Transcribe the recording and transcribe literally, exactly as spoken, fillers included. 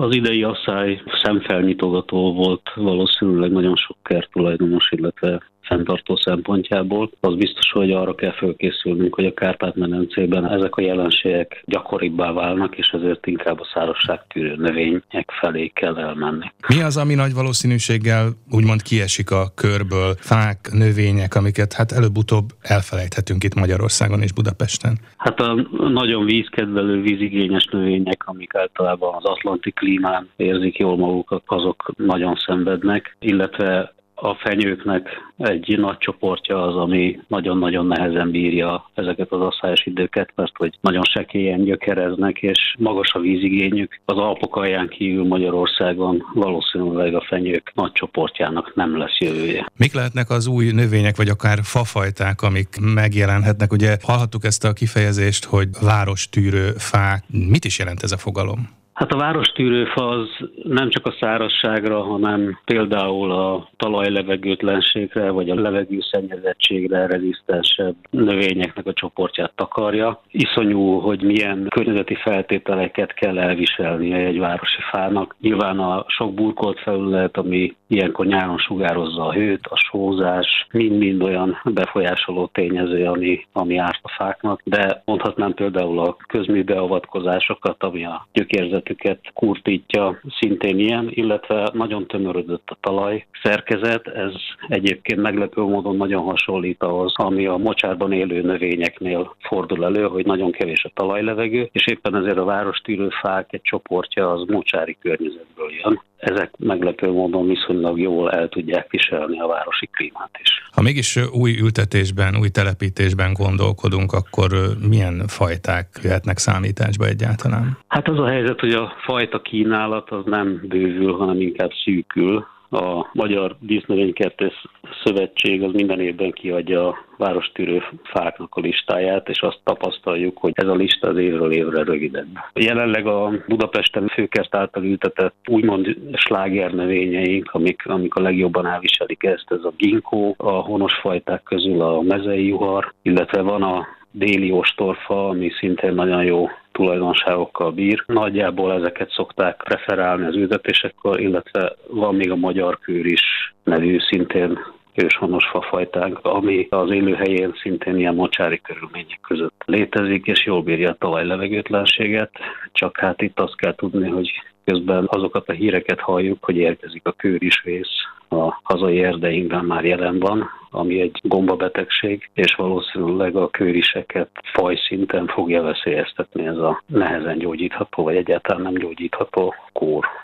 Az idei asszály szemfelnyitogató volt valószínűleg nagyon sok kerttulajdonos, illetve fenntartó szempontjából. Az biztos, hogy arra kell fölkészülnünk, hogy a Kárpát-medencében ezek a jelenségek gyakoribbá válnak, és ezért inkább a szárazságtűrő növények felé kell elmenni. Mi az, ami nagy valószínűséggel úgymond kiesik a körből? Fák, növények, amiket hát előbb-utóbb elfelejthetünk itt Magyarországon és Budapesten? Hát a nagyon vízkedvelő, vízigényes növények, amik általában az atlanti klímán érzik jól magukat, azok nagyon szenvednek, illetve a fenyőknek egy nagy csoportja az, ami nagyon-nagyon nehezen bírja ezeket az asszályos időket, mert hogy nagyon sekélyen gyökereznek, és magas a vízigényük. Az Alpok alján kívül Magyarországon valószínűleg a fenyők nagy csoportjának nem lesz jövője. Mik lehetnek az új növények, vagy akár fafajták, amik megjelenhetnek? Ugye hallhattuk ezt a kifejezést, hogy várostűrő fák. Mit is jelent ez a fogalom? Hát a várostűrőfa az nem csak a szárazságra, hanem például a talajlevegőtlenségre, vagy a levegőszennyezettségre rezisztensebb növényeknek a csoportját takarja. Iszonyú, hogy milyen környezeti feltételeket kell elviselnie egy városi fának. Nyilván a sok burkolt felület, ami ilyenkor nyáron sugározza a hőt, a sózás, mind-mind olyan befolyásoló tényező, ami, ami árt a fáknak, de mondhatnám például a közműbeavatkozásokat, ami a gyökérzetüket kurtítja, szintén ilyen, illetve nagyon tömörödött a talaj szerkezet, ez egyébként meglepő módon nagyon hasonlít ahhoz, ami a mocsárban élő növényeknél fordul elő, hogy nagyon kevés a talajlevegő, és éppen ezért a várostűrő fák egy csoportja az mocsári környezetből jön. Ezek meglepő módon viszonylag jól el tudják viselni a városi klímát is. Ha mégis új ültetésben, új telepítésben gondolkodunk, akkor milyen fajták jöhetnek számításba egyáltalán? Hát az a helyzet, hogy a fajta kínálat az nem bővül, hanem inkább szűkül. A Magyar Dísznövénykertész Szövetség az minden évben kiadja a várostűrő fáknak a listáját, és azt tapasztaljuk, hogy ez a lista az évről évre rövidebb. Jelenleg a Budapesten főkert által ültetett úgymond slágernövényeink, amik, amik a legjobban elviselik ezt, ez a ginkó, a honos fajták közül a mezei juhar, illetve van a déli ostorfa, ami szintén nagyon jó tulajdonságokkal bír. Nagyjából ezeket szokták preferálni az ültetésekkor, illetve van még a magyar kőr is nevű szintén őshonos fafajtánk, ami az élőhelyén szintén ilyen mocsári körülmények között létezik, és jól bírja a talajlevegőtlenséget. Csak hát itt azt kell tudni, hogy közben azokat a híreket halljuk, hogy érkezik a kőrisvész, a hazai erdeinkben már jelen van, ami egy gombabetegség, és valószínűleg a kőriseket fajszinten fogja veszélyeztetni ez a nehezen gyógyítható, vagy egyáltalán nem gyógyítható kór.